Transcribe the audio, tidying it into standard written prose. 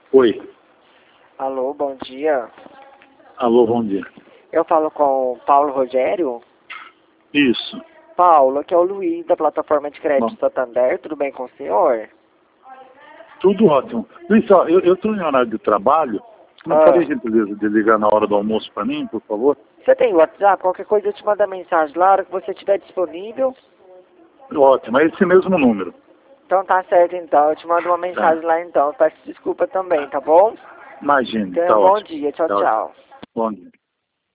Oi. Alô, bom dia. Alô, bom dia. Eu falo com o Paulo Rogério. Isso. Paulo, aqui é o Luiz, da plataforma de crédito Bom. Santander. Tudo bem com o senhor? Tudo ótimo. Luiz, ó, eu estou em horário de trabalho. Não faria gentileza de ligar na hora do almoço para mim, por favor? Você tem WhatsApp? Qualquer coisa eu te mando a mensagem lá, a hora que você estiver disponível. Ótimo, é esse mesmo número. Então tá certo então, eu te mando uma mensagem lá então. Peço desculpa também, tá bom? Imagine, Tenha tá um bom ótimo. dia, tchau, Tá ótimo. tchau. Bom dia.